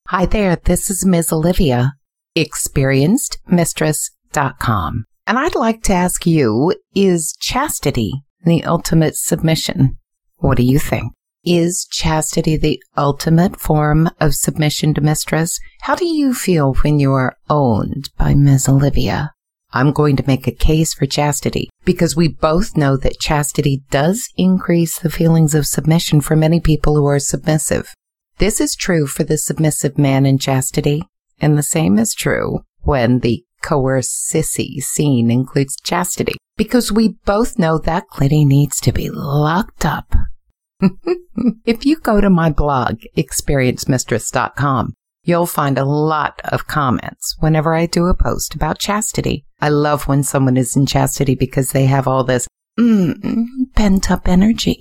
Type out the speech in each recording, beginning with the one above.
Hi there, this is Ms. Olivia, experiencedmistress.com. And I'd like to ask you, is chastity the ultimate submission? What do you think? Is chastity the ultimate form of submission to mistress? How do you feel when you are owned by Ms. Olivia? I'm going to make a case for chastity because we both know that chastity does increase the feelings of submission for many people who are submissive. This is true for the submissive man in chastity, and the same is true when the coerced sissy scene includes chastity, because we both know that clitty needs to be locked up. If you go to my blog, experiencedmistress.com, you'll find a lot of comments whenever I do a post about chastity. I love when someone is in chastity because they have all this pent-up energy.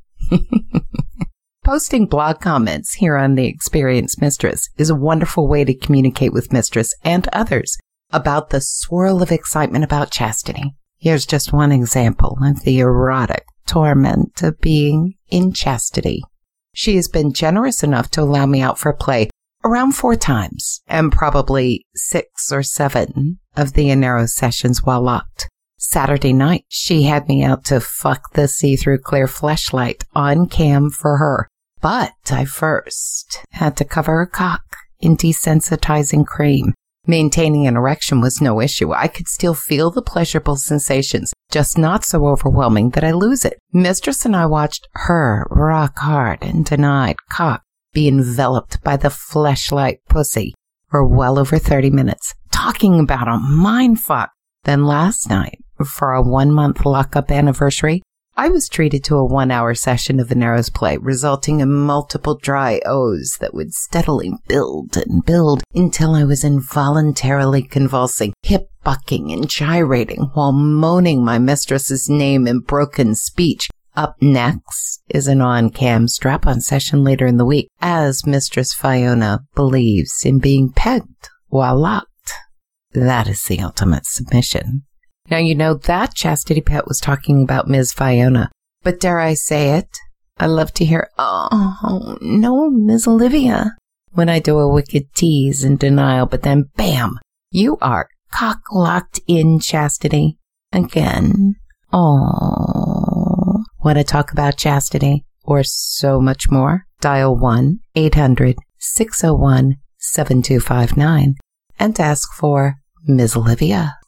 Posting blog comments here on the Experienced Mistress is a wonderful way to communicate with Mistress and others about the swirl of excitement about chastity. Here's just one example of the erotic torment of being in chastity. She has been generous enough to allow me out for play around 4 times, and probably 6 or 7 of the Anero sessions while locked. Saturday night, she had me out to fuck the see-through clear fleshlight on cam for her. But I first had to cover her cock in desensitizing cream. Maintaining an erection was no issue. I could still feel the pleasurable sensations, just not so overwhelming that I lose it. Mistress and I watched her rock hard and denied cock be enveloped by the fleshlight pussy for well over 30 minutes, talking about a mindfuck. Then last night, for a 1-month lockup anniversary, I was treated to a 1-hour session of Anero's play, resulting in multiple dry O's that would steadily build and build until I was involuntarily convulsing, hip-bucking and gyrating while moaning my mistress's name in broken speech. Up next is an on-cam strap-on session later in the week, as Mistress Fiona believes in being pegged while locked. That is the ultimate submission. Now, you know that Chastity Pet was talking about Ms. Fiona, but dare I say it, I love to hear, oh, no, Ms. Olivia, when I do a wicked tease and denial, but then bam, you are cock-locked in chastity again. Oh, want to talk about chastity or so much more? Dial 1-800-601-7259 and ask for Ms. Olivia.